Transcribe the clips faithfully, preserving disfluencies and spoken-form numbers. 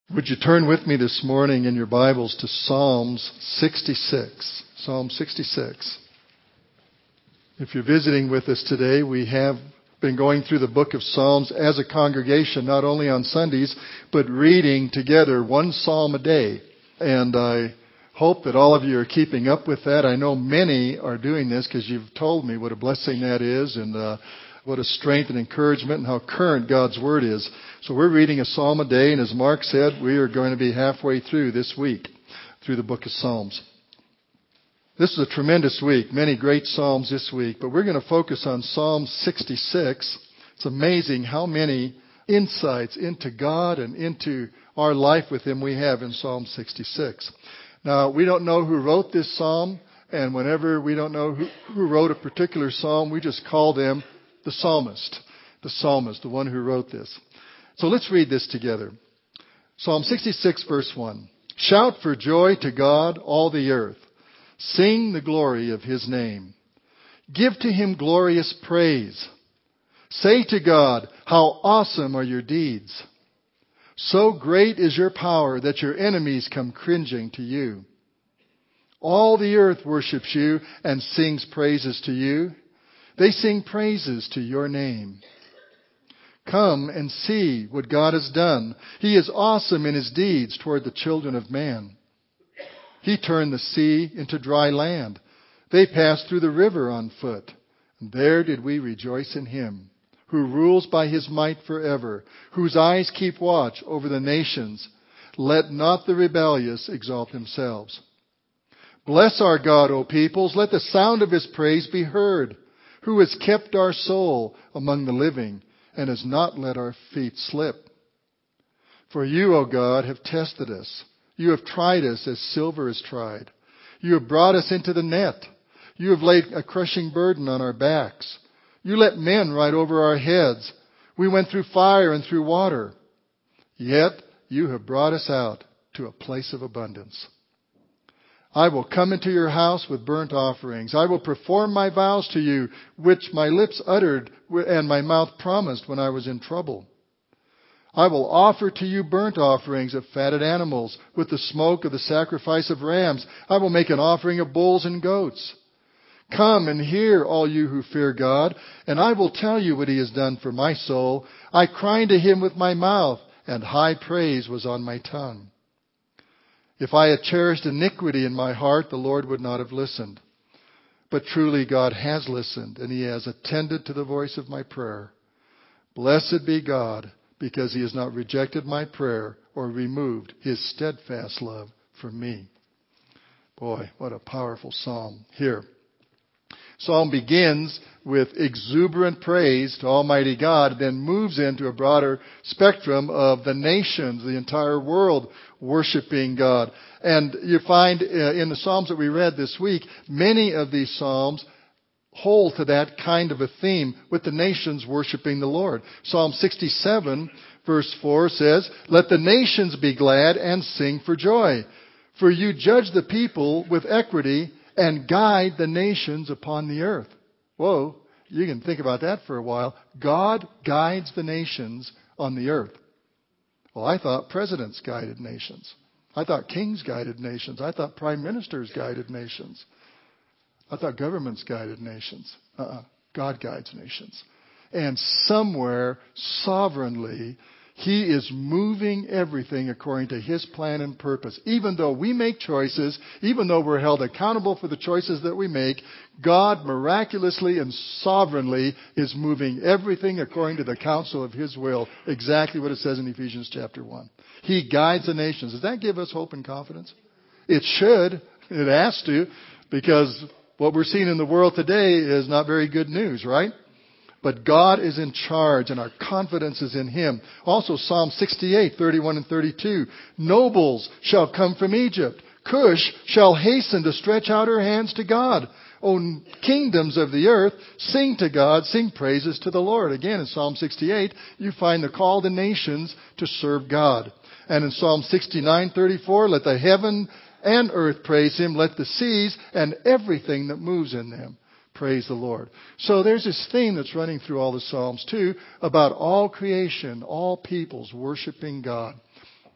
Would you turn with me this morning in your Bibles to Psalms sixty-six? Psalm sixty-six. If you're visiting with us today, we have been going through the book of Psalms as a congregation, not only on Sundays, but reading together one psalm a day. And I hope that all of you are keeping up with that. I know many are doing this because you've told me what a blessing that is and uh, what a strength and encouragement and how current God's Word is. So we're reading a psalm a day, and as Mark said, we are going to be halfway through this week, through the book of Psalms. This is a tremendous week, many great psalms this week, but we're going to focus on Psalm sixty-six. It's amazing how many insights into God and into our life with Him we have in Psalm sixty-six. Now, we don't know who wrote this psalm, and whenever we don't know who, who wrote a particular psalm, we just call them the psalmist, the psalmist, the one who wrote this. So let's read this together. Psalm sixty-six, verse one. Shout for joy to God, all the earth. Sing the glory of His name. Give to Him glorious praise. Say to God, how awesome are your deeds. So great is your power that your enemies come cringing to you. All the earth worships you and sings praises to you. They sing praises to your name. Come and see what God has done. He is awesome in His deeds toward the children of man. He turned the sea into dry land. They passed through the river on foot. And there did we rejoice in Him, who rules by His might forever, whose eyes keep watch over the nations. Let not the rebellious exalt themselves. Bless our God, O peoples. Let the sound of His praise be heard, who has kept our soul among the living and has not let our feet slip. For you, O God, have tested us. You have tried us as silver is tried. You have brought us into the net. You have laid a crushing burden on our backs. You let men ride over our heads. We went through fire and through water. Yet you have brought us out to a place of abundance. I will come into your house with burnt offerings. I will perform my vows to you, which my lips uttered and my mouth promised when I was in trouble. I will offer to you burnt offerings of fatted animals with the smoke of the sacrifice of rams. I will make an offering of bulls and goats. Come and hear, all you who fear God, and I will tell you what He has done for my soul. I cried to Him with my mouth, and high praise was on my tongue. If I had cherished iniquity in my heart, the Lord would not have listened. But truly God has listened, and He has attended to the voice of my prayer. Blessed be God, because He has not rejected my prayer or removed His steadfast love from me. Boy, what a powerful psalm here. Psalm begins with exuberant praise to Almighty God, then moves into a broader spectrum of the nations, the entire world worshiping God. And you find uh, in the Psalms that we read this week, many of these Psalms hold to that kind of a theme with the nations worshiping the Lord. Psalm sixty-seven verse four says, let the nations be glad and sing for joy. For you judge the people with equity and guide the nations upon the earth. Whoa, you can think about that for a while. God guides the nations on the earth. Well, I thought presidents guided nations. I thought kings guided nations. I thought prime ministers guided nations. I thought governments guided nations. Uh-uh. God guides nations. And somewhere, sovereignly, He is moving everything according to His plan and purpose. Even though we make choices, even though we're held accountable for the choices that we make, God miraculously and sovereignly is moving everything according to the counsel of His will. Exactly what it says in Ephesians chapter one. He guides the nations. Does that give us hope and confidence? It should. It has to. Because what we're seeing in the world today is not very good news, right? But God is in charge, and our confidence is in Him. Also, Psalm sixty-eight, thirty-one and thirty-two. Nobles shall come from Egypt. Cush shall hasten to stretch out her hands to God. O kingdoms of the earth, sing to God, sing praises to the Lord. Again, in Psalm sixty-eight, you find the call to nations to serve God. And in Psalm sixty-nine, thirty-four, let the heaven and earth praise Him. Let the seas and everything that moves in them praise the Lord. So there's this theme that's running through all the Psalms too, about all creation, all peoples worshiping God.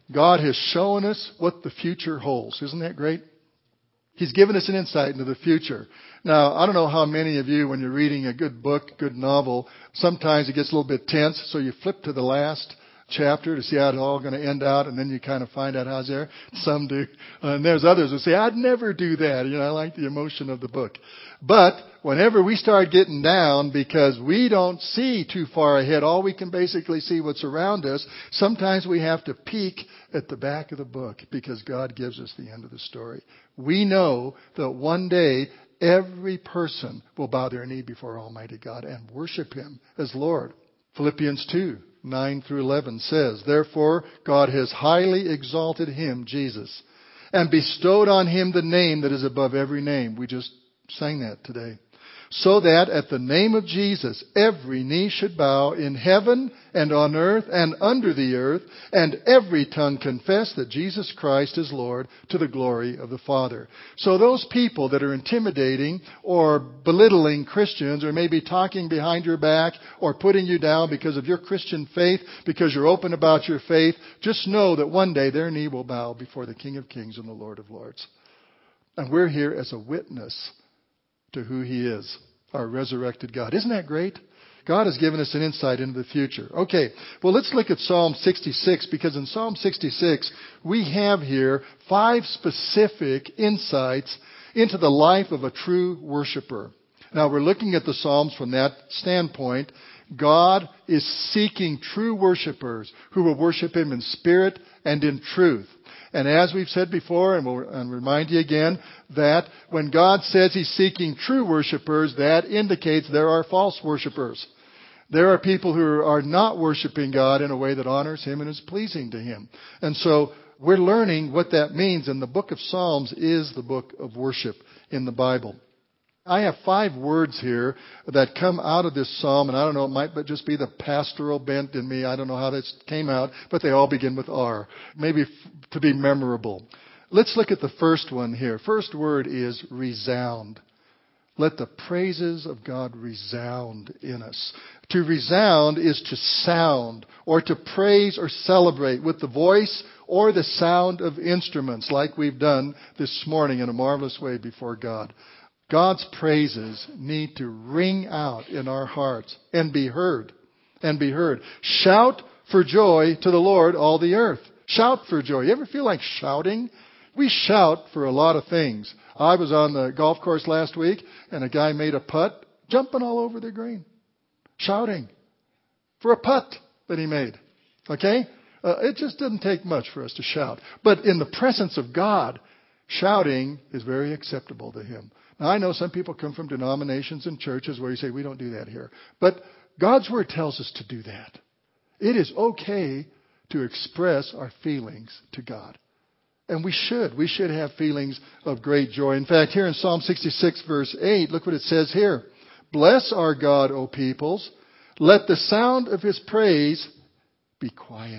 God has shown us what the future holds. Isn't that great? He's given us an insight into the future. Now, I don't know how many of you, when you're reading a good book, good novel, sometimes it gets a little bit tense, so you flip to the last chapter to see how it's all going to end out, and then you kind of find out how's there. Some do. Uh, and there's others who say, I'd never do that. You know, I like the emotion of the book. But whenever we start getting down because we don't see too far ahead, all we can basically see what's around us, sometimes we have to peek at the back of the book because God gives us the end of the story. We know that one day every person will bow their knee before Almighty God and worship Him as Lord. Philippians two, nine through eleven says, Therefore God has highly exalted Him, Jesus, and bestowed on Him the name that is above every name. We just sang that today. So that at the name of Jesus, every knee should bow in heaven and on earth and under the earth, and every tongue confess that Jesus Christ is Lord, to the glory of the Father. So those people that are intimidating or belittling Christians, or maybe talking behind your back or putting you down because of your Christian faith, because you're open about your faith, just know that one day their knee will bow before the King of Kings and the Lord of Lords. And we're here as a witness to who He is, our resurrected God. Isn't that great? God has given us an insight into the future. Okay, well, let's look at Psalm sixty-six, because in Psalm sixty-six, we have here five specific insights into the life of a true worshiper. Now, we're looking at the Psalms from that standpoint. God is seeking true worshipers who will worship Him in spirit and in truth. And as we've said before, and we'll and remind you again, that when God says He's seeking true worshipers, that indicates there are false worshipers. There are people who are not worshiping God in a way that honors Him and is pleasing to Him. And so we're learning what that means, and the book of Psalms is the book of worship in the Bible. I have five words here that come out of this psalm, and I don't know, it might but just be the pastoral bent in me. I don't know how this came out, but they all begin with R. Maybe f- to be memorable. Let's look at the first one here. First word is resound. Let the praises of God resound in us. To resound is to sound, or to praise or celebrate with the voice or the sound of instruments, like we've done this morning in a marvelous way before God. God's praises need to ring out in our hearts and be heard. And be heard. Shout for joy to the Lord, all the earth. Shout for joy. You ever feel like shouting? We shout for a lot of things. I was on the golf course last week, and a guy made a putt, jumping all over the green. Shouting for a putt that he made. Okay? Uh, it just doesn't take much for us to shout. But in the presence of God, shouting is very acceptable to Him. Now, I know some people come from denominations and churches where you say, we don't do that here. But God's Word tells us to do that. It is okay to express our feelings to God. And we should. We should have feelings of great joy. In fact, here in Psalm sixty-six, verse eight, look what it says here. Bless our God, O peoples. Let the sound of His praise be quiet.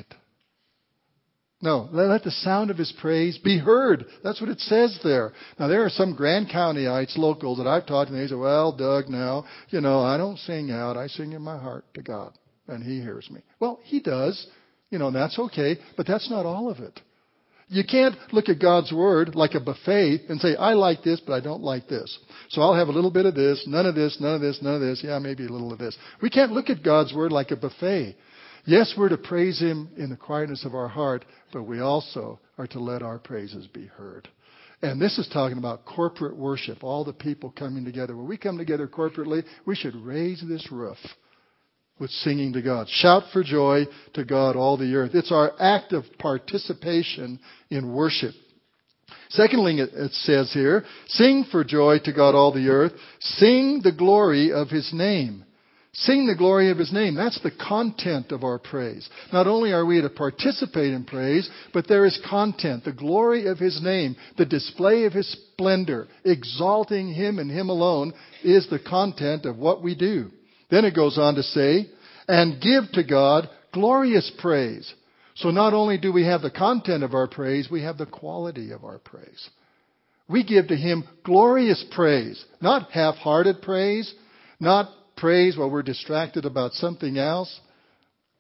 No, let the sound of His praise be heard. That's what it says there. Now, there are some Grand Countyites, locals, that I've talked to, and they say, well, Doug, now, you know, I don't sing out. I sing in my heart to God, and He hears me. Well, He does. You know, and that's okay, but that's not all of it. You can't look at God's Word like a buffet and say, I like this, but I don't like this. So I'll have a little bit of this, none of this, none of this, none of this. Yeah, maybe a little of this. We can't look at God's Word like a buffet. Yes, we're to praise Him in the quietness of our heart, but we also are to let our praises be heard. And this is talking about corporate worship, all the people coming together. When we come together corporately, we should raise this roof with singing to God. Shout for joy to God, all the earth. It's our act of participation in worship. Secondly, it says here, sing for joy to God, all the earth. Sing the glory of His name. Sing the glory of His name. That's the content of our praise. Not only are we to participate in praise, but there is content, the glory of His name, the display of His splendor, exalting Him and Him alone is the content of what we do. Then it goes on to say, and give to God glorious praise. So not only do we have the content of our praise, we have the quality of our praise. We give to Him glorious praise, not half-hearted praise, not praise while we're distracted about something else.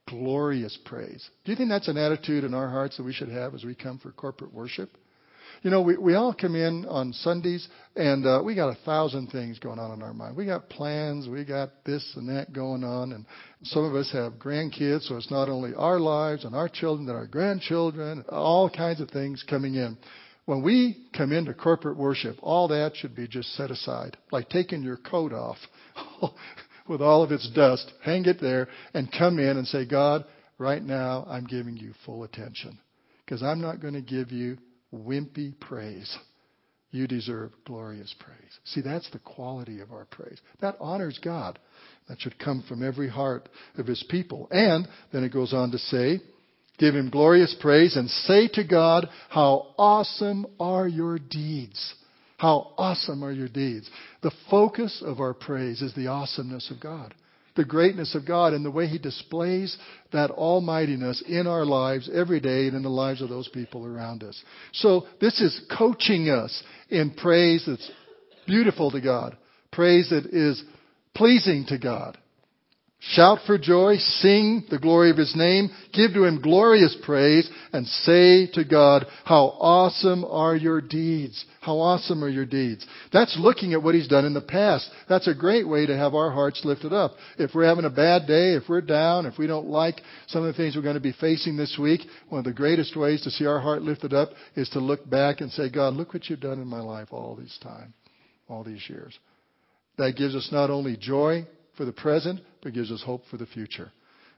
glorious praise. Do you think that's an attitude in our hearts that we should have as we come for corporate worship? You know, we, we all come in on Sundays, and uh, we got a thousand things going on in our mind. We got plans, we got this and that going on, and some of us have grandkids, so it's not only our lives and our children, but our grandchildren, all kinds of things coming in. When we come into corporate worship, all that should be just set aside, like taking your coat off with all of its dust, hang it there, and come in and say, God, right now I'm giving you full attention, because I'm not going to give you wimpy praise. You deserve glorious praise. See, that's the quality of our praise. That honors God. That should come from every heart of His people. And then it goes on to say, give Him glorious praise and say to God, how awesome are your deeds. How awesome are your deeds. The focus of our praise is the awesomeness of God, the greatness of God, and the way He displays that almightiness in our lives every day and in the lives of those people around us. So this is coaching us in praise that's beautiful to God, praise that is pleasing to God. Shout for joy, sing the glory of His name, give to Him glorious praise, and say to God, how awesome are your deeds. How awesome are your deeds. That's looking at what He's done in the past. That's a great way to have our hearts lifted up. If we're having a bad day, if we're down, if we don't like some of the things we're going to be facing this week, one of the greatest ways to see our heart lifted up is to look back and say, God, look what you've done in my life all this time, all these years. That gives us not only joy for the present, but gives us hope for the future.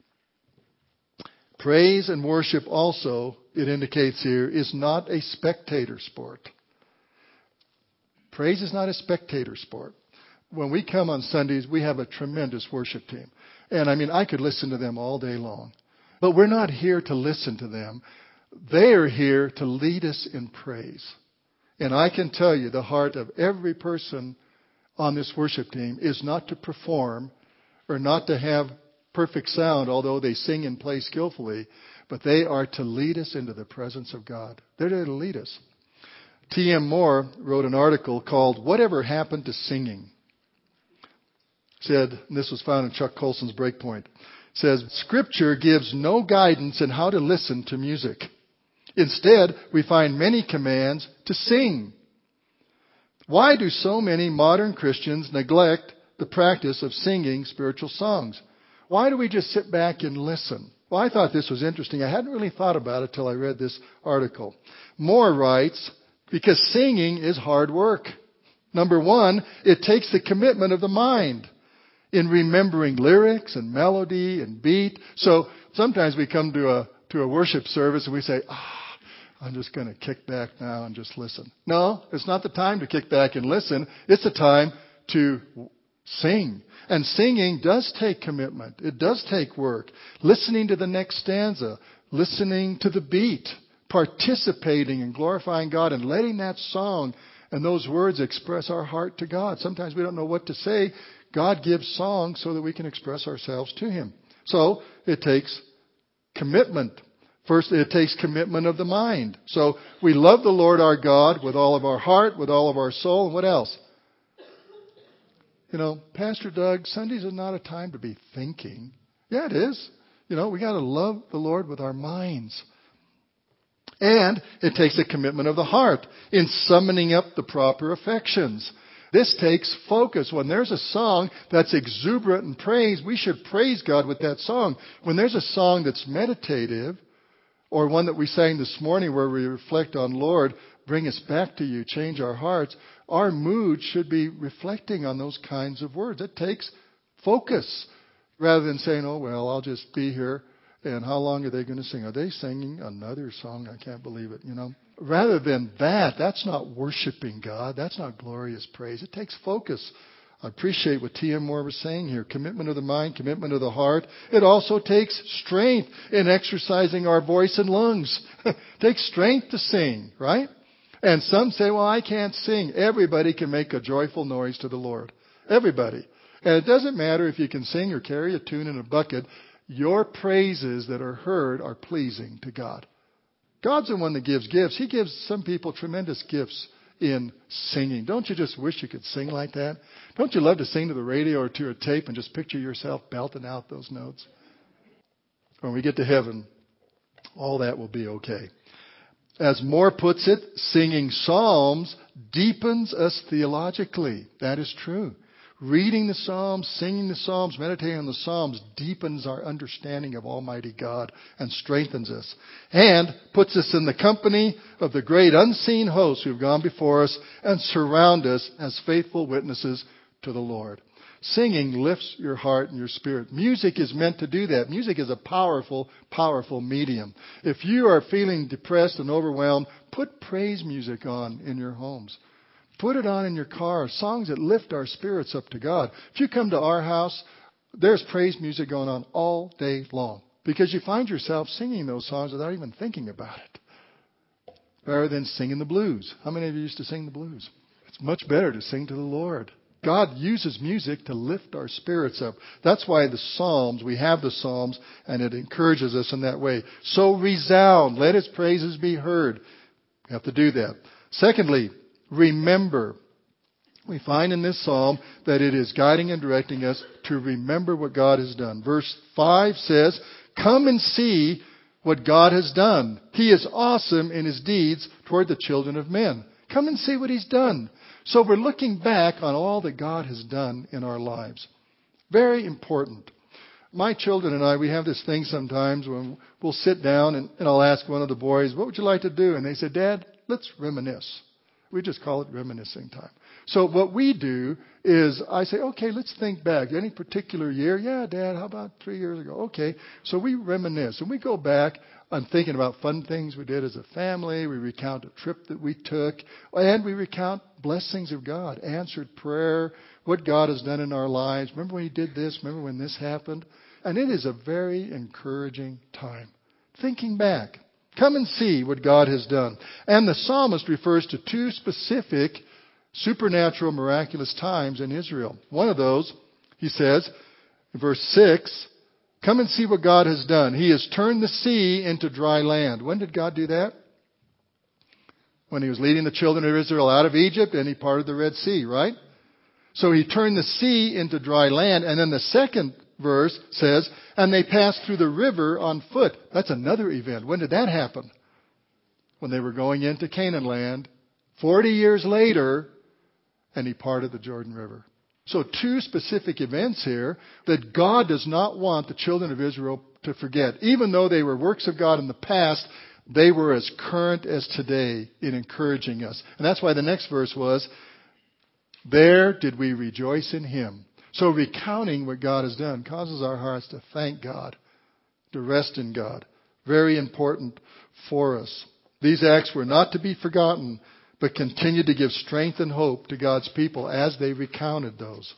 Praise and worship also, it indicates here, is not a spectator sport. Praise is not a spectator sport. When we come on Sundays, we have a tremendous worship team. And I mean, I could listen to them all day long. But we're not here to listen to them. They are here to lead us in praise. And I can tell you, the heart of every person on this worship team is not to perform or not to have perfect sound, although they sing and play skillfully, but they are to lead us into the presence of God. They're there to lead us. T M Moore wrote an article called Whatever Happened to Singing? Said, and this was found in Chuck Colson's Breakpoint, says, Scripture gives no guidance in how to listen to music. Instead, we find many commands to sing. Why do so many modern Christians neglect the practice of singing spiritual songs? Why do we just sit back and listen? Well, I thought this was interesting. I hadn't really thought about it till I read this article. Moore writes, because singing is hard work. Number one, it takes the commitment of the mind in remembering lyrics and melody and beat. So sometimes we come to a to a worship service and we say, ah, I'm just going to kick back now and just listen. No, it's not the time to kick back and listen. It's the time to sing. And singing does take commitment. It does take work. Listening to the next stanza, listening to the beat, participating and glorifying God and letting that song and those words express our heart to God. Sometimes we don't know what to say. God gives songs so that we can express ourselves to Him. So it takes commitment. First, it takes commitment of the mind. So we love the Lord our God with all of our heart, with all of our soul, and what else? You know, Pastor Doug, Sundays are not a time to be thinking. Yeah, it is. You know, we got to love the Lord with our minds. And it takes a commitment of the heart in summoning up the proper affections. This takes focus. When there's a song that's exuberant in praise, we should praise God with that song. When there's a song that's meditative, or one that we sang this morning where we reflect on, Lord, bring us back to you, change our hearts, our mood should be reflecting on those kinds of words. It takes focus rather than saying, oh, well, I'll just be here. And how long are they going to sing? Are they singing another song? I can't believe it, you know. Rather than that, that's not worshiping God. That's not glorious praise. It takes focus. I appreciate what T M Moore was saying here. Commitment of the mind, commitment of the heart. It also takes strength in exercising our voice and lungs. It takes strength to sing, right? And some say, well, I can't sing. Everybody can make a joyful noise to the Lord. Everybody. And it doesn't matter if you can sing or carry a tune in a bucket. Your praises that are heard are pleasing to God. God's the one that gives gifts. He gives some people tremendous gifts in singing. Don't you just wish you could sing like that? Don't you love to sing to the radio or to a tape and just picture yourself belting out those notes? when we get to heaven, all that will be okay. As Moore puts it, singing psalms deepens us theologically. That is true. Reading the Psalms, singing the Psalms, meditating on the Psalms deepens our understanding of Almighty God and strengthens us. And puts us in the company of the great unseen hosts who have gone before us and surround us as faithful witnesses to the Lord. Singing lifts your heart and your spirit. Music is meant to do that. Music is a powerful, powerful medium. If you are feeling depressed and overwhelmed, put praise music on in your homes. Put it on in your car, songs that lift our spirits up to God. If you come to our house, there's praise music going on all day long because you find yourself singing those songs without even thinking about it. Better than singing the blues. How many of you used to sing the blues? It's much better to sing to the Lord. God uses music to lift our spirits up. That's why the Psalms, we have the Psalms, and it encourages us in that way. So resound, let His praises be heard. We have to do that. Secondly, remember. We find in this psalm that it is guiding and directing us to remember what God has done. Verse five says, come and see what God has done. He is awesome in His deeds toward the children of men. Come and see what He's done. So we're looking back on all that God has done in our lives. Very important. My children and I, we have this thing sometimes when we'll sit down and, and I'll ask one of the boys, what would you like to do? And they say, Dad, let's reminisce. We just call it reminiscing time. So what we do is I say, okay, let's think back. Any particular year? Yeah, Dad, how about three years ago? Okay. So we reminisce and we go back on thinking about fun things we did as a family. We recount a trip that we took and we recount blessings of God, answered prayer, what God has done in our lives. Remember when He did this? Remember when this happened? And it is a very encouraging time. Thinking back. Come and see what God has done. And the psalmist refers to two specific supernatural, miraculous times in Israel. One of those, he says, in verse six, come and see what God has done. He has turned the sea into dry land. When did God do that? When He was leading the children of Israel out of Egypt and He parted the Red Sea, right? So He turned the sea into dry land. And then the second verse says, and they passed through the river on foot. That's another event. When did that happen? When they were going into Canaan land, forty years later, and He parted the Jordan River. So two specific events here that God does not want the children of Israel to forget. Even though they were works of God in the past, they were as current as today in encouraging us. And that's why the next verse was, there did we rejoice in Him. So recounting what God has done causes our hearts to thank God, to rest in God. Very important for us. These acts were not to be forgotten, but continued to give strength and hope to God's people as they recounted those.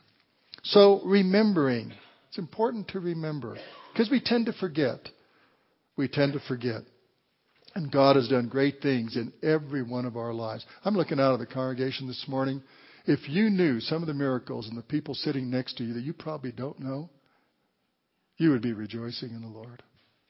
So remembering. It's important to remember because we tend to forget. We tend to forget. And God has done great things in every one of our lives. I'm looking out of the congregation this morning. If you knew some of the miracles and the people sitting next to you that you probably don't know, you would be rejoicing in the Lord.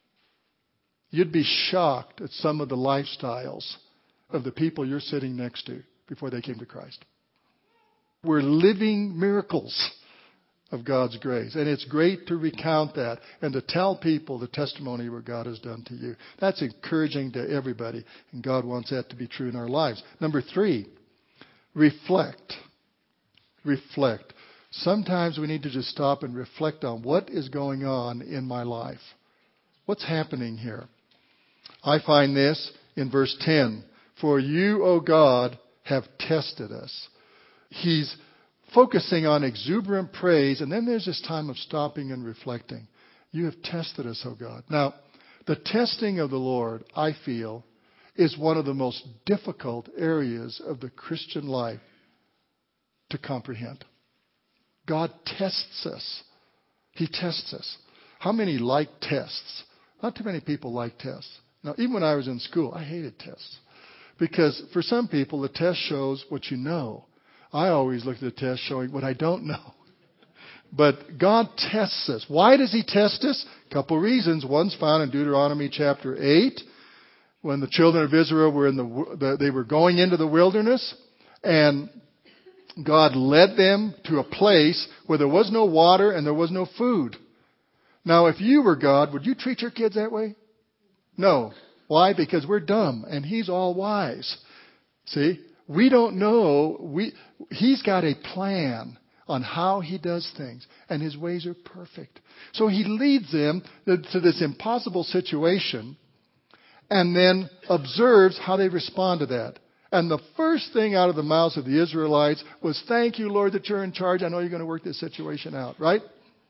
You'd be shocked at some of the lifestyles of the people you're sitting next to before they came to Christ. We're living miracles of God's grace. And it's great to recount that and to tell people the testimony of what God has done to you. That's encouraging to everybody. And God wants that to be true in our lives. Number three, reflect. Reflect. Sometimes we need to just stop and reflect on what is going on in my life. What's happening here? I find this in verse ten. For you, O God, have tested us. He's focusing on exuberant praise, and then there's this time of stopping and reflecting. You have tested us, O God. Now, the testing of the Lord, I feel, is one of the most difficult areas of the Christian life to comprehend. God tests us. He tests us. How many like tests? Not too many people like tests. Now, even when I was in school, I hated tests. Because for some people, the test shows what you know. I always look at the test showing what I don't know. But God tests us. Why does He test us? A couple reasons. One's found in Deuteronomy chapter eight. When the children of Israel were in the, they were going into the wilderness, and God led them to a place where there was no water and there was no food. Now, if you were God, would you treat your kids that way? No. Why? Because we're dumb and He's all wise. See? We don't know. We, he's got a plan on how He does things, and His ways are perfect. So He leads them to this impossible situation and then observes how they respond to that. And the first thing out of the mouths of the Israelites was, thank you, Lord, that you're in charge. I know you're going to work this situation out, right?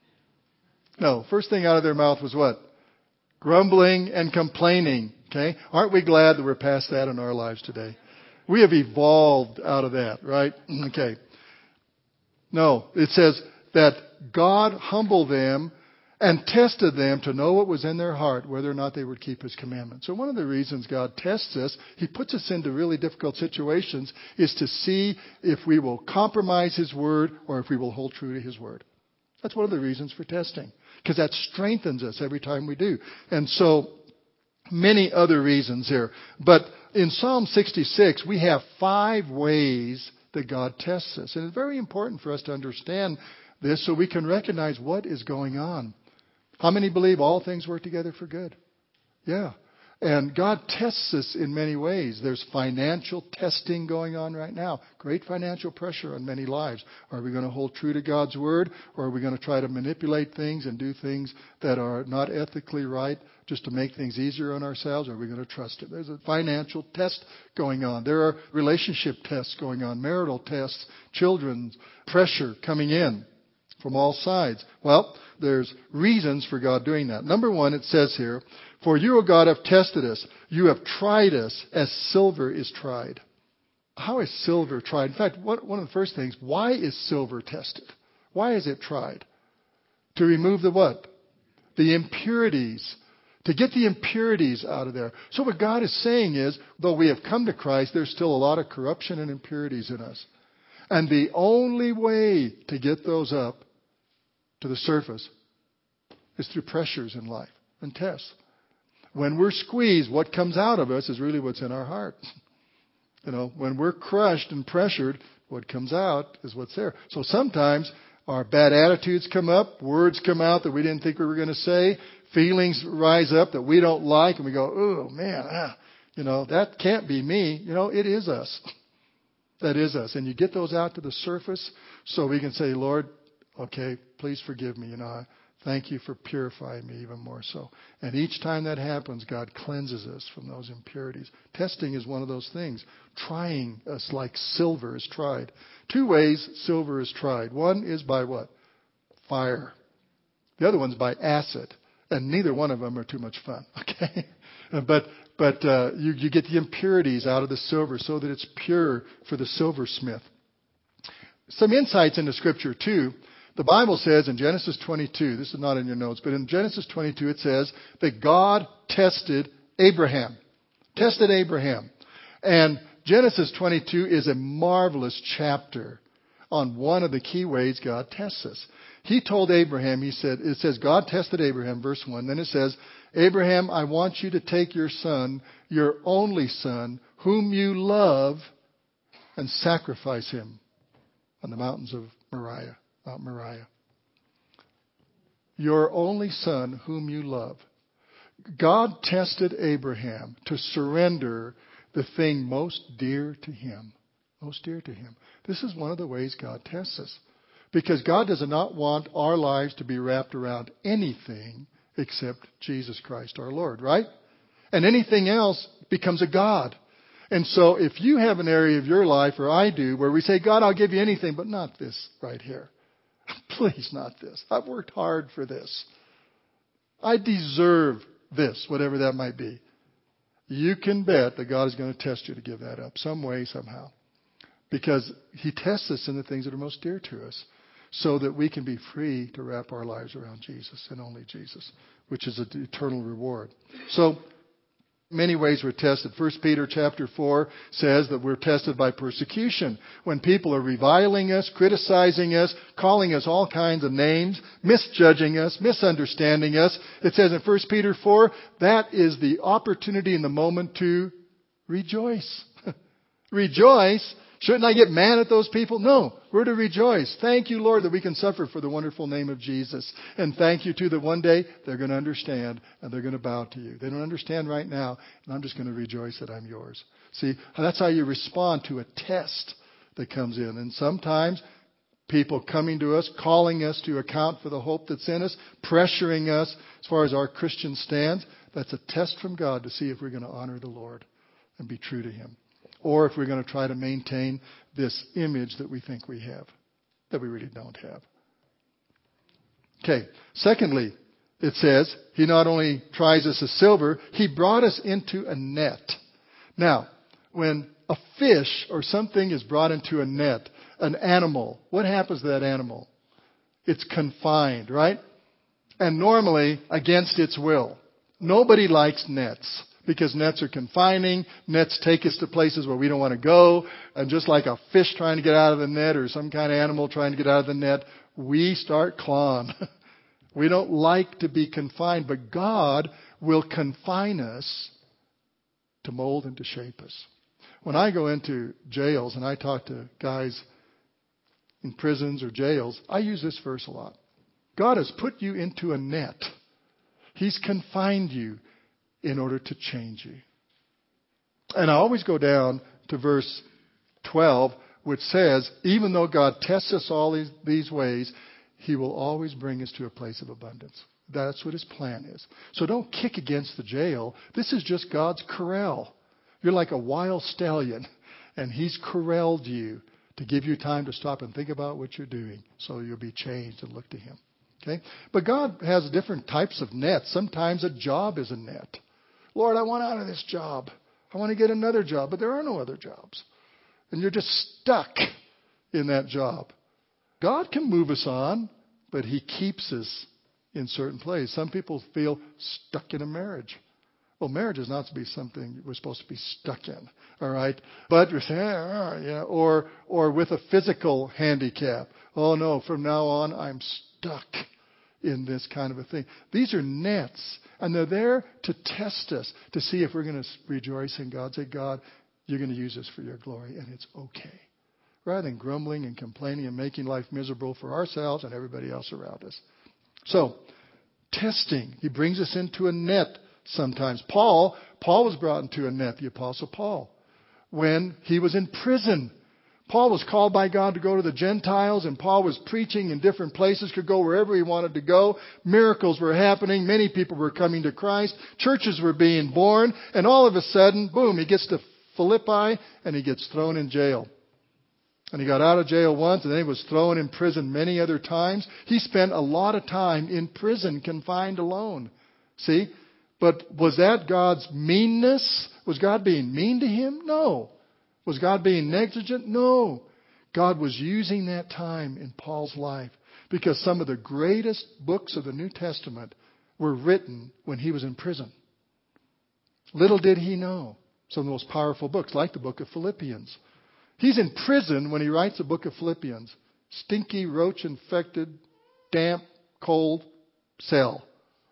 No, first thing out of their mouth was what? Grumbling and complaining. Okay? Aren't we glad that we're past that in our lives today? We have evolved out of that, right? Okay. No, it says that God humbled them and tested them to know what was in their heart, whether or not they would keep His commandments. So one of the reasons God tests us, He puts us into really difficult situations, is to see if we will compromise His word or if we will hold true to His word. That's one of the reasons for testing, because that strengthens us every time we do. And so many other reasons here. But in Psalm sixty-six, we have five ways that God tests us. And it's very important for us to understand this so we can recognize what is going on. How many believe all things work together for good? Yeah. And God tests us in many ways. There's financial testing going on right now. Great financial pressure on many lives. Are we going to hold true to God's word, or are we going to try to manipulate things and do things that are not ethically right just to make things easier on ourselves? Or are we going to trust it? There's a financial test going on. There are relationship tests going on, marital tests, children's pressure coming in from all sides. Well, there's reasons for God doing that. Number one, it says here, for you, O God, have tested us. You have tried us as silver is tried. How is silver tried? In fact, one of the first things, why is silver tested? Why is it tried? To remove the what? The impurities. To get the impurities out of there. So what God is saying is, though we have come to Christ, there's still a lot of corruption and impurities in us. And the only way to get those up to the surface is through pressures in life and tests. When we're squeezed, what comes out of us is really what's in our heart. You know, when we're crushed and pressured, what comes out is what's there. So sometimes our bad attitudes come up, words come out that we didn't think we were going to say, feelings rise up that we don't like, and we go, oh man, ah, you know, that can't be me. You know, it is us. That is us. And you get those out to the surface so we can say, Lord, okay, please forgive me. You know, I thank you for purifying me even more so. And each time that happens, God cleanses us from those impurities. Testing is one of those things. Trying us like silver is tried. Two ways silver is tried. One is by what? Fire. The other one's by acid. And neither one of them are too much fun. Okay? But but uh, you, you get the impurities out of the silver so that it's pure for the silversmith. Some insights into Scripture too. The Bible says in Genesis twenty-two, this is not in your notes, but in Genesis twenty-two it says that God tested Abraham. Tested Abraham. And Genesis twenty-two is a marvelous chapter on one of the key ways God tests us. He told Abraham, he said, it says God tested Abraham, verse one. Then it says, Abraham, I want you to take your son, your only son, whom you love, and sacrifice him on the mountains of Moriah. Mount Moriah. Your only son whom you love. God tested Abraham to surrender the thing most dear to him. Most dear to him. This is one of the ways God tests us. Because God does not want our lives to be wrapped around anything except Jesus Christ our Lord, right? And anything else becomes a God. And so if you have an area of your life, or I do, where we say, God, I'll give you anything, but not this right here. Please, not this. I've worked hard for this. I deserve this, whatever that might be. You can bet that God is going to test you to give that up some way, somehow. Because He tests us in the things that are most dear to us so that we can be free to wrap our lives around Jesus and only Jesus, which is an eternal reward. So, many ways we're tested. First Peter chapter four says that we're tested by persecution. When people are reviling us, criticizing us, calling us all kinds of names, misjudging us, misunderstanding us. It says in First Peter four, that is the opportunity in the moment to rejoice. Rejoice Shouldn't I get mad at those people? No, we're to rejoice. Thank you, Lord, that we can suffer for the wonderful name of Jesus. And thank you, too, that one day they're going to understand and they're going to bow to you. They don't understand right now, and I'm just going to rejoice that I'm yours. See, that's how you respond to a test that comes in. And sometimes people coming to us, calling us to account for the hope that's in us, pressuring us as far as our Christian stands, that's a test from God to see if we're going to honor the Lord and be true to Him. Or if we're going to try to maintain this image that we think we have, that we really don't have. Okay. Secondly, it says, He not only tries us as silver, He brought us into a net. Now, when a fish or something is brought into a net, an animal, what happens to that animal? It's confined, right? And normally against its will. Nobody likes nets. Because nets are confining. Nets take us to places where we don't want to go. And just like a fish trying to get out of the net or some kind of animal trying to get out of the net, we start clawing. We don't like to be confined. But God will confine us to mold and to shape us. When I go into jails and I talk to guys in prisons or jails, I use this verse a lot. God has put you into a net. He's confined you in order to change you. And I always go down to verse twelve, which says, even though God tests us all these, these ways, He will always bring us to a place of abundance. That's what His plan is. So don't kick against the jail. This is just God's corral. You're like a wild stallion, and He's corralled you to give you time to stop and think about what you're doing so you'll be changed and look to Him. Okay? But God has different types of nets. Sometimes a job is a net. Lord, I want out of this job. I want to get another job, but there are no other jobs. And you're just stuck in that job. God can move us on, but He keeps us in certain places. Some people feel stuck in a marriage. Well, marriage is not to be something we're supposed to be stuck in, all right? But we're saying, ah, yeah, or or with a physical handicap. Oh no, from now on I'm stuck in this kind of a thing. These are nets, and they're there to test us, to see if we're going to rejoice in God. Say, God, you're going to use this for your glory, and it's okay. Rather than grumbling and complaining and making life miserable for ourselves and everybody else around us. So, testing. He brings us into a net sometimes. Paul, Paul was brought into a net, the Apostle Paul, when he was in prison. Paul was called by God to go to the Gentiles, and Paul was preaching in different places, could go wherever he wanted to go. Miracles were happening. Many people were coming to Christ. Churches were being born. And all of a sudden, boom, he gets to Philippi, and he gets thrown in jail. And he got out of jail once, and then he was thrown in prison many other times. He spent a lot of time in prison, confined alone. See? But was that God's meanness? Was God being mean to him? No. Was God being negligent? No. God was using that time in Paul's life because some of the greatest books of the New Testament were written when he was in prison. Little did he know. Some of the most powerful books, like the book of Philippians. He's in prison when he writes the book of Philippians. Stinky, roach-infected, damp, cold cell.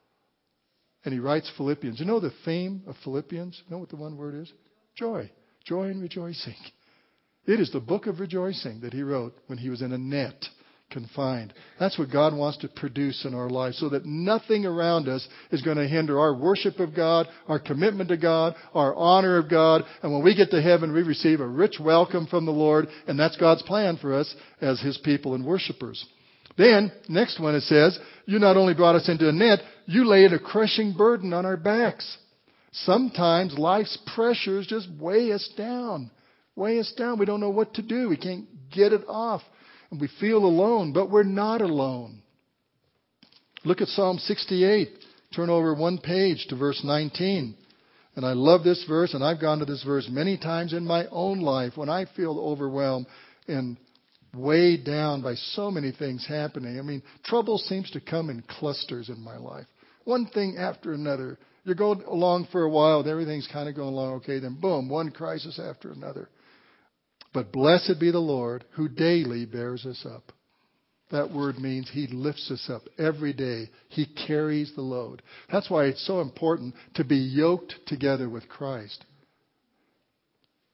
And he writes Philippians. You know the theme of Philippians? You know what the one word is? Joy. Joy and rejoicing. It is the book of rejoicing that he wrote when he was in a net, confined. That's what God wants to produce in our lives so that nothing around us is going to hinder our worship of God, our commitment to God, our honor of God. And when we get to heaven, we receive a rich welcome from the Lord. And that's God's plan for us as His people and worshipers. Then, next one, it says, you not only brought us into a net, you laid a crushing burden on our backs. Sometimes life's pressures just weigh us down. Weigh us down. We don't know what to do. We can't get it off. And we feel alone, but we're not alone. Look at Psalm sixty-eight. Turn over one page to verse nineteen. And I love this verse, and I've gone to this verse many times in my own life when I feel overwhelmed and weighed down by so many things happening. I mean, trouble seems to come in clusters in my life. One thing after another. You go along for a while, and everything's kind of going along okay. Then boom, one crisis after another. But blessed be the Lord who daily bears us up. That word means He lifts us up every day. He carries the load. That's why it's so important to be yoked together with Christ.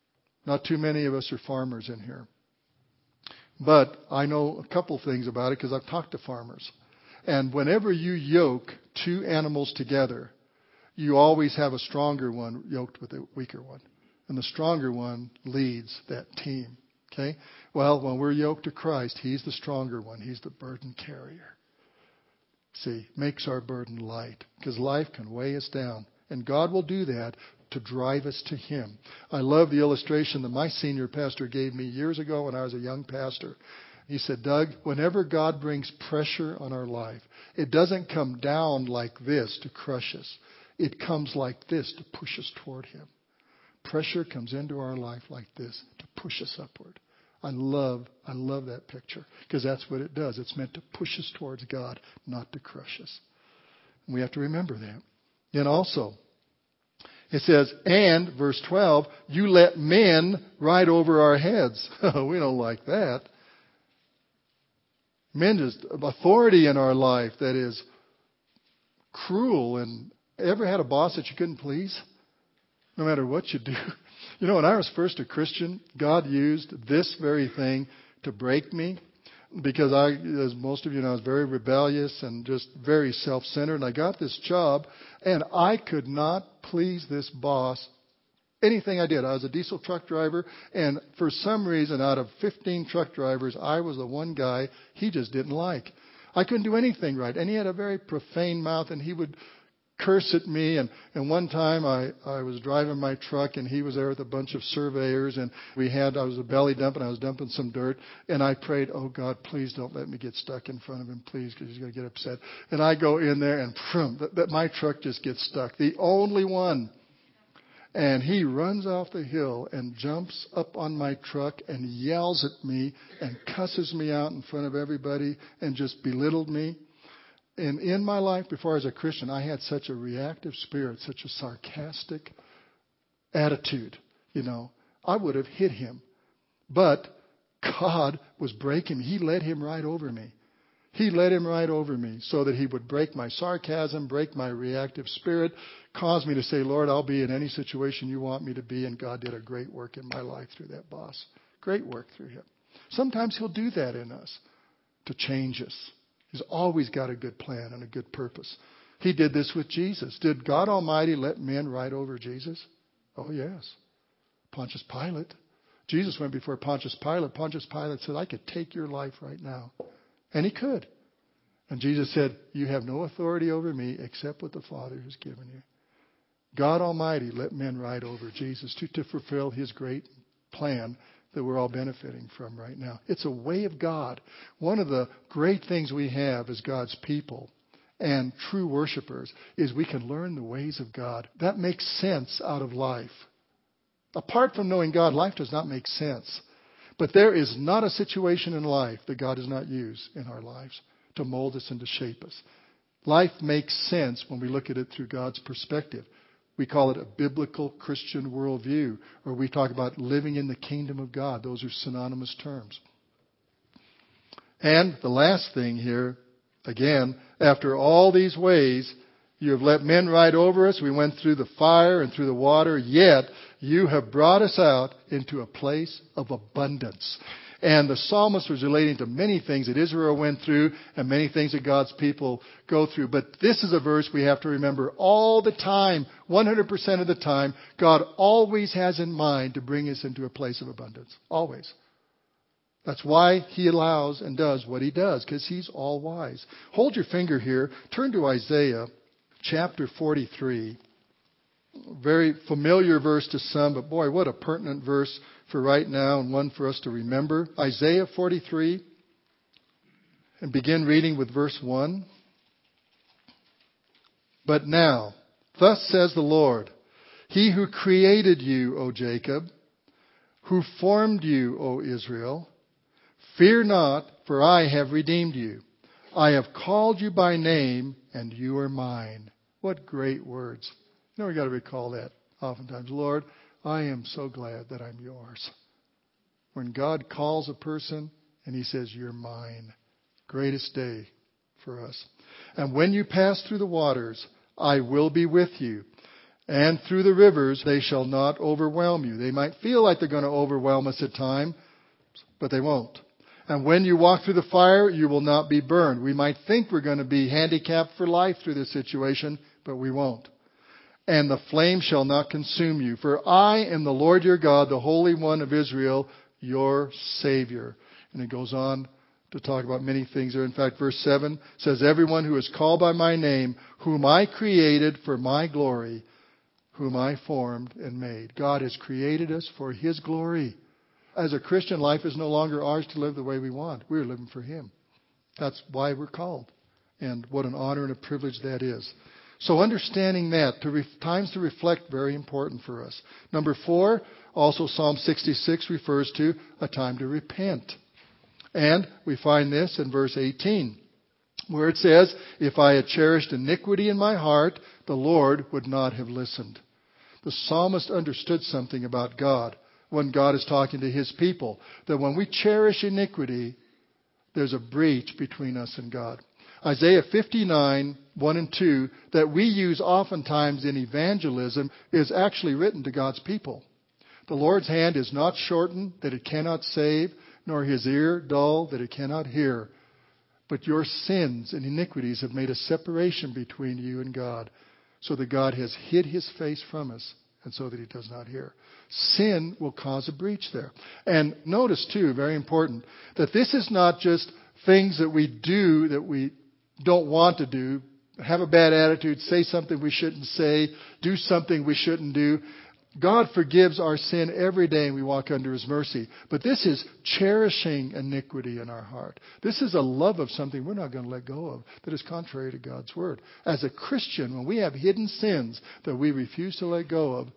Not too many of us are farmers in here. But I know a couple things about it because I've talked to farmers. And whenever you yoke two animals together, you always have a stronger one yoked with a weaker one. And the stronger one leads that team. Okay? Well, when we're yoked to Christ, He's the stronger one. He's the burden carrier. See, makes our burden light. Because life can weigh us down. And God will do that to drive us to Him. I love the illustration that my senior pastor gave me years ago when I was a young pastor. He said, Doug, whenever God brings pressure on our life, it doesn't come down like this to crush us. It comes like this to push us toward Him. Pressure comes into our life like this to push us upward. I love, I love that picture because that's what it does. It's meant to push us towards God, not to crush us. And we have to remember that. And also, it says, and, verse twelve, you let men ride over our heads. We don't like that. Men is authority in our life that is cruel. And ever had a boss that you couldn't please? No matter what you do. You know, when I was first a Christian, God used this very thing to break me. Because I, as most of you know, I was very rebellious and just very self-centered. And I got this job, and I could not please this boss. Anything I did. I was a diesel truck driver, and for some reason, out of fifteen truck drivers, I was the one guy he just didn't like. I couldn't do anything right. And he had a very profane mouth, and he would curse at me. And, and one time I, I was driving my truck, and he was there with a bunch of surveyors, and we had, I was a belly dump, and I was dumping some dirt, and I prayed, oh God, please don't let me get stuck in front of him, please, because he's going to get upset. And I go in there, and prum, that, that my truck just gets stuck, the only one. And he runs off the hill and jumps up on my truck and yells at me and cusses me out in front of everybody and just belittled me. And in my life before I was a Christian, I had such a reactive spirit, such a sarcastic attitude, you know. I would have hit him. But God was breaking me. He led him right over me. He led him right over me so that He would break my sarcasm, break my reactive spirit, cause me to say, Lord, I'll be in any situation you want me to be. And God did a great work in my life through that boss. Great work through him. Sometimes He'll do that in us to change us. He's always got a good plan and a good purpose. He did this with Jesus. Did God Almighty let men ride over Jesus? Oh, yes. Pontius Pilate. Jesus went before Pontius Pilate. Pontius Pilate said, I could take your life right now. And He could. And Jesus said, you have no authority over me except what the Father has given you. God Almighty let men ride over Jesus to, to fulfill His great plan that we're all benefiting from right now. It's a way of God. One of the great things we have as God's people and true worshipers is we can learn the ways of God. That makes sense out of life. Apart from knowing God, life does not make sense. But there is not a situation in life that God does not use in our lives to mold us and to shape us. Life makes sense when we look at it through God's perspective. We call it a biblical Christian worldview, or we talk about living in the kingdom of God. Those are synonymous terms. And the last thing here, again, after all these ways, you have let men ride over us. We went through the fire and through the water, yet you have brought us out into a place of abundance. And the psalmist was relating to many things that Israel went through and many things that God's people go through. But this is a verse we have to remember all the time, one hundred percent of the time. God always has in mind to bring us into a place of abundance. Always. That's why He allows and does what He does, because He's all wise. Hold your finger here. Turn to Isaiah chapter forty-three. Very familiar verse to some, but boy, what a pertinent verse for right now and one for us to remember. Isaiah forty-three, and begin reading with verse one. But now, thus says the Lord, He who created you, O Jacob, who formed you, O Israel, fear not, for I have redeemed you. I have called you by name, and you are mine. What great words. You know, we've got to recall that oftentimes. Lord, I am so glad that I'm yours. When God calls a person and He says, you're mine. Greatest day for us. And when you pass through the waters, I will be with you. And through the rivers they shall not overwhelm you. They might feel like they're going to overwhelm us at times, but they won't. And when you walk through the fire, you will not be burned. We might think we're going to be handicapped for life through this situation, but we won't. And the flame shall not consume you. For I am the Lord your God, the Holy One of Israel, your Savior. And it goes on to talk about many things there. In fact, verse seven says, everyone who is called by my name, whom I created for my glory, whom I formed and made. God has created us for His glory. As a Christian, life is no longer ours to live the way we want. We're living for Him. That's why we're called. And what an honor and a privilege that is. So understanding that, to re- times to reflect, very important for us. Number four, also Psalm sixty-six refers to a time to repent. And we find this in verse eighteen, where it says, if I had cherished iniquity in my heart, the Lord would not have listened. The psalmist understood something about God when God is talking to His people, that when we cherish iniquity, there's a breach between us and God. Isaiah fifty-nine, one and two, that we use oftentimes in evangelism, is actually written to God's people. The Lord's hand is not shortened that it cannot save, nor His ear dull that it cannot hear. But your sins and iniquities have made a separation between you and God, so that God has hid His face from us, and so that He does not hear. Sin will cause a breach there. And notice too, very important, that this is not just things that we do that we don't want to do, have a bad attitude, say something we shouldn't say, do something we shouldn't do. God forgives our sin every day and we walk under His mercy. But this is cherishing iniquity in our heart. This is a love of something we're not going to let go of that is contrary to God's Word. As a Christian, when we have hidden sins that we refuse to let go of,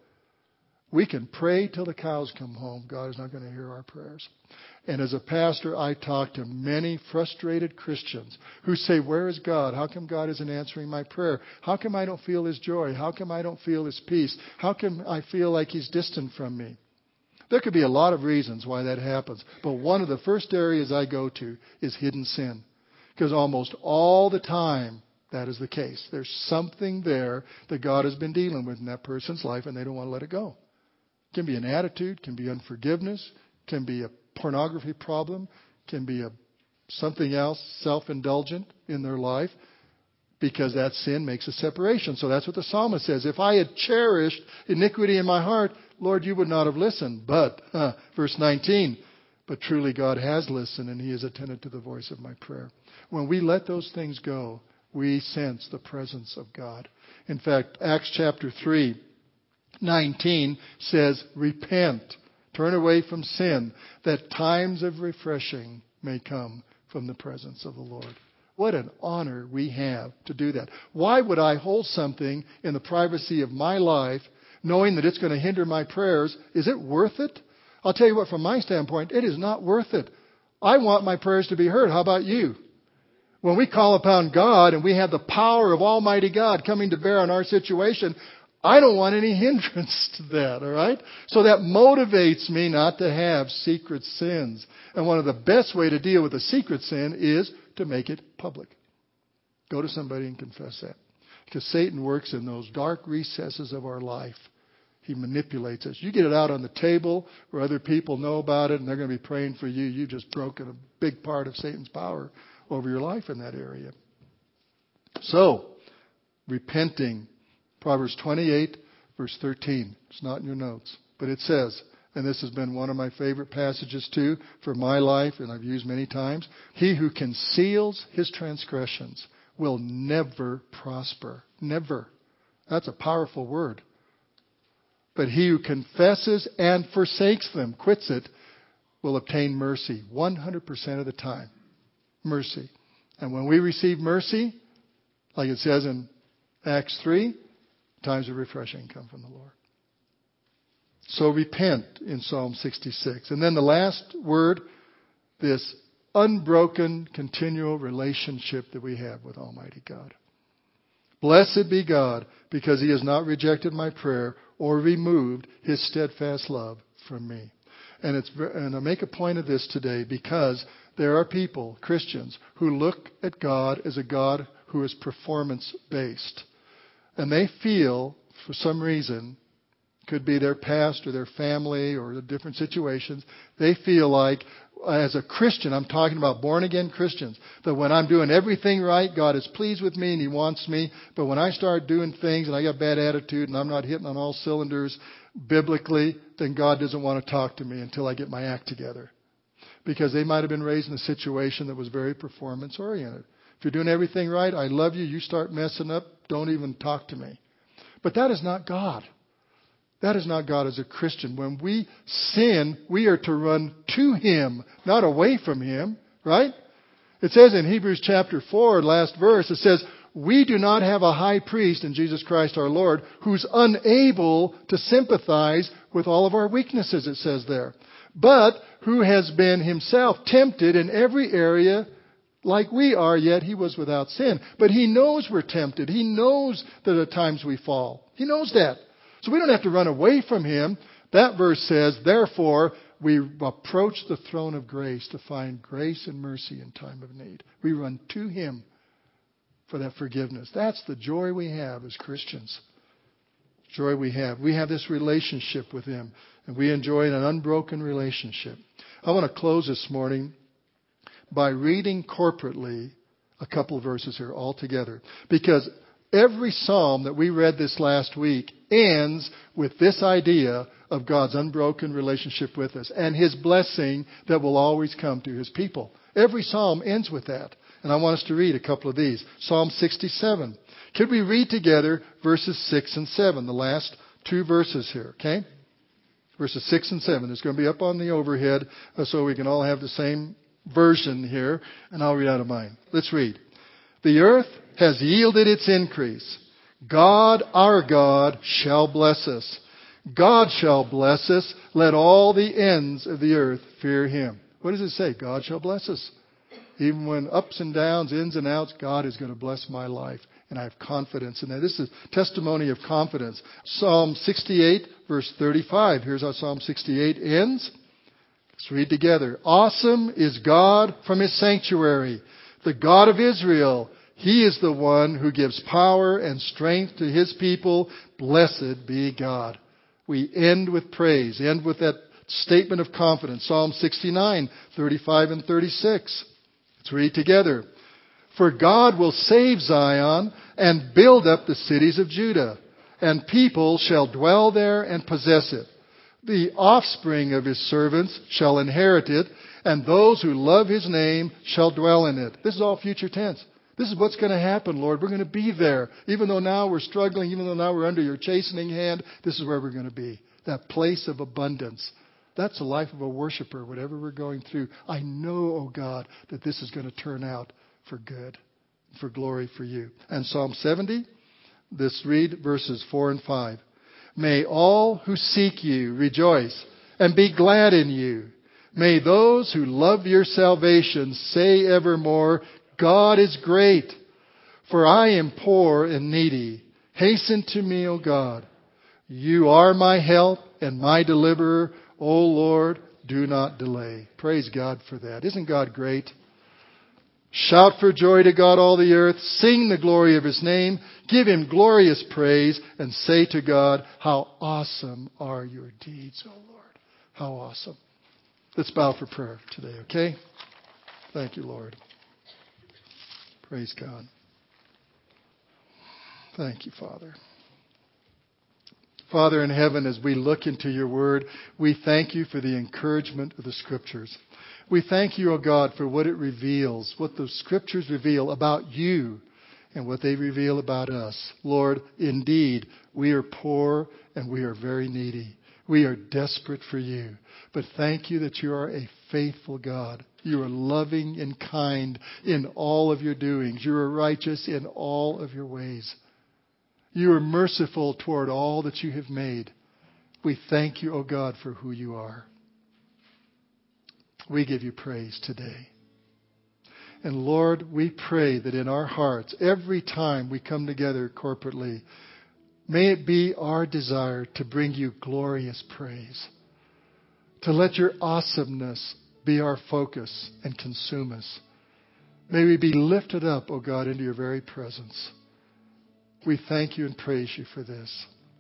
we can pray till the cows come home. God is not going to hear our prayers. And as a pastor, I talk to many frustrated Christians who say, where is God? How come God isn't answering my prayer? How come I don't feel His joy? How come I don't feel His peace? How come I feel like He's distant from me? There could be a lot of reasons why that happens. But one of the first areas I go to is hidden sin. Because almost all the time, that is the case. There's something there that God has been dealing with in that person's life and they don't want to let it go. It can be an attitude, can be unforgiveness, can be a pornography problem, can be a something else, self-indulgent in their life, because that sin makes a separation. So that's what the psalmist says. If I had cherished iniquity in my heart, Lord, you would not have listened. But, uh, verse nineteen, but truly God has listened and He has attended to the voice of my prayer. When we let those things go, we sense the presence of God. In fact, Acts chapter three, nineteen says, repent. Turn away from sin, that times of refreshing may come from the presence of the Lord. What an honor we have to do that. Why would I hold something in the privacy of my life, knowing that it's going to hinder my prayers? Is it worth it? I'll tell you what, from my standpoint, it is not worth it. I want my prayers to be heard. How about you? When we call upon God and we have the power of Almighty God coming to bear on our situation, I don't want any hindrance to that, all right? So that motivates me not to have secret sins. And one of the best way to deal with a secret sin is to make it public. Go to somebody and confess that. Because Satan works in those dark recesses of our life. He manipulates us. You get it out on the table where other people know about it and they're going to be praying for you. You've just broken a big part of Satan's power over your life in that area. So, repenting. Proverbs twenty-eight, verse thirteen. It's not in your notes. But it says, and this has been one of my favorite passages too for my life, and I've used many times. He who conceals his transgressions will never prosper. Never. That's a powerful word. But he who confesses and forsakes them, quits it, will obtain mercy one hundred percent of the time. Mercy. And when we receive mercy, like it says in Acts three, times of refreshing come from the Lord. So repent in Psalm sixty-six. And then the last word, this unbroken, continual relationship that we have with Almighty God. Blessed be God, because He has not rejected my prayer or removed His steadfast love from me. And it's and I make a point of this today because there are people, Christians, who look at God as a God who is performance-based. And they feel for some reason, could be their past or their family or the different situations, they feel like, as a Christian, I'm talking about born-again Christians, that when I'm doing everything right, God is pleased with me and He wants me. But when I start doing things and I got bad attitude and I'm not hitting on all cylinders biblically, then God doesn't want to talk to me until I get my act together. Because they might have been raised in a situation that was very performance-oriented. If you're doing everything right, I love you, you start messing up, don't even talk to me. But that is not God. That is not God as a Christian. When we sin, we are to run to Him, not away from Him, right? It says in Hebrews chapter four, last verse, it says, we do not have a high priest in Jesus Christ our Lord who's unable to sympathize with all of our weaknesses, it says there, but who has been Himself tempted in every area like we are, yet He was without sin. But He knows we're tempted. He knows that at times we fall. He knows that. So we don't have to run away from Him. That verse says, therefore, we approach the throne of grace to find grace and mercy in time of need. We run to Him for that forgiveness. That's the joy we have as Christians. Joy we have. We have this relationship with Him, and we enjoy an unbroken relationship. I want to close this morning by reading corporately a couple of verses here all together, because every psalm that we read this last week ends with this idea of God's unbroken relationship with us and His blessing that will always come to His people. Every psalm ends with that. And I want us to read a couple of these. Psalm sixty-seven. Could we read together verses six and seven, the last two verses here, okay? Verses six and seven. It's going to be up on the overhead so we can all have the same version here. And I'll read out of mine. Let's read. The earth has yielded its increase. God, our God, shall bless us. God shall bless us. Let all the ends of the earth fear Him. What does it say? God shall bless us. Even when ups and downs, ins and outs, God is going to bless my life. And I have confidence in that. This is testimony of confidence. Psalm sixty-eight, verse thirty-five. Here's how Psalm sixty-eight ends. Let's read together. Awesome is God from His sanctuary, the God of Israel. He is the one who gives power and strength to His people. Blessed be God. We end with praise. End with that statement of confidence. Psalm sixty-nine, thirty-five and thirty-six. Let's read together. For God will save Zion and build up the cities of Judah, and people shall dwell there and possess it. The offspring of His servants shall inherit it, and those who love His name shall dwell in it. This is all future tense. This is what's going to happen, Lord. We're going to be there. Even though now we're struggling, even though now we're under Your chastening hand, this is where we're going to be. That place of abundance. That's the life of a worshiper, whatever we're going through. I know, oh God, that this is going to turn out for good, for glory for You. And Psalm seventy, let's read verses four and five. May all who seek You rejoice and be glad in You. May those who love Your salvation say evermore, God is great, for I am poor and needy. Hasten to me, O God. You are my help and my deliverer. O Lord, do not delay. Praise God for that. Isn't God great? Shout for joy to God, all the earth. Sing the glory of His name. Give Him glorious praise and say to God, how awesome are Your deeds, O Lord. How awesome. Let's bow for prayer today, okay? Thank You, Lord. Praise God. Thank You, Father. Father in heaven, as we look into Your word, we thank You for the encouragement of the Scriptures. We thank You, O God, for what it reveals, what the Scriptures reveal about You and what they reveal about us. Lord, indeed, we are poor and we are very needy. We are desperate for You. But thank You that You are a faithful God. You are loving and kind in all of Your doings. You are righteous in all of Your ways. You are merciful toward all that You have made. We thank You, O God, for who You are. We give You praise today. And Lord, we pray that in our hearts, every time we come together corporately, may it be our desire to bring You glorious praise. To let Your awesomeness be our focus and consume us. May we be lifted up, O God, into Your very presence. We thank You and praise You for this.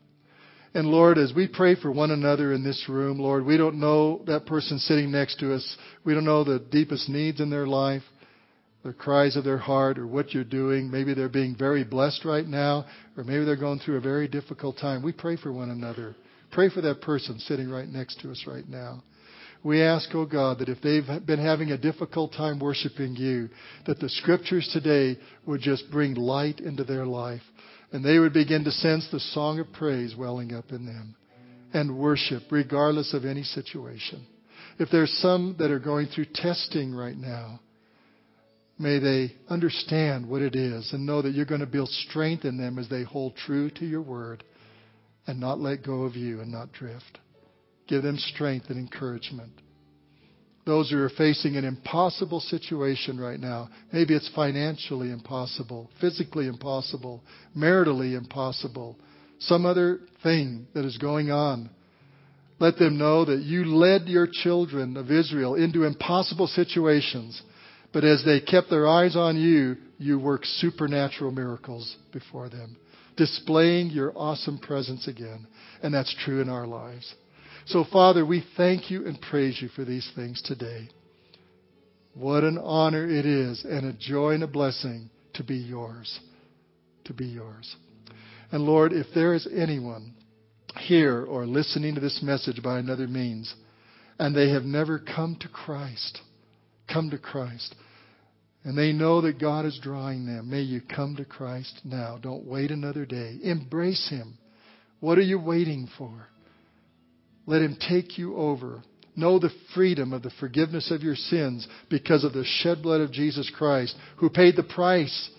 And Lord, as we pray for one another in this room, Lord, we don't know that person sitting next to us. We don't know the deepest needs in their life, the cries of their heart, or what you're doing. Maybe they're being very blessed right now, or maybe they're going through a very difficult time. We pray for one another. Pray for that person sitting right next to us right now. We ask, oh God, that if they've been having a difficult time worshiping you, that the Scriptures today would just bring light into their life. And they would begin to sense the song of praise welling up in them. And worship, regardless of any situation. If there's some that are going through testing right now, may they understand what it is and know that you're going to build strength in them as they hold true to your word and not let go of you and not drift. Give them strength and encouragement. Those who are facing an impossible situation right now, maybe it's financially impossible, physically impossible, maritally impossible, some other thing that is going on. Let them know that you led your children of Israel into impossible situations, but as they kept their eyes on you, you worked supernatural miracles before them, displaying your awesome presence again. And that's true in our lives. So, Father, we thank you and praise you for these things today. What an honor it is and a joy and a blessing to be yours. To be yours. And Lord, if there is anyone here or listening to this message by another means, and they have never come to Christ, come to Christ, and they know that God is drawing them, may you come to Christ now. Don't wait another day. Embrace Him. What are you waiting for? Let Him take you over. Know the freedom of the forgiveness of your sins because of the shed blood of Jesus Christ, who paid the price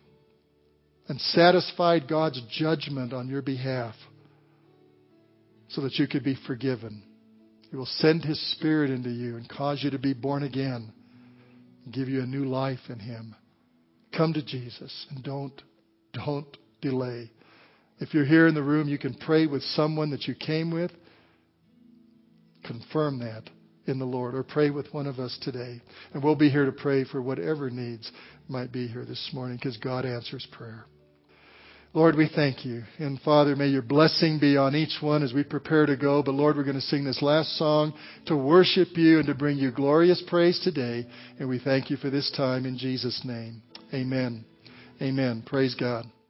and satisfied God's judgment on your behalf so that you could be forgiven. He will send His Spirit into you and cause you to be born again and give you a new life in Him. Come to Jesus and don't, don't delay. If you're here in the room, you can pray with someone that you came with. Confirm that in the Lord, or pray with one of us today. And we'll be here to pray for whatever needs might be here this morning, because God answers prayer. Lord, we thank you. And Father, may your blessing be on each one as we prepare to go. But Lord, we're going to sing this last song to worship you and to bring you glorious praise today. And we thank you for this time in Jesus' name. Amen. Amen. Praise God.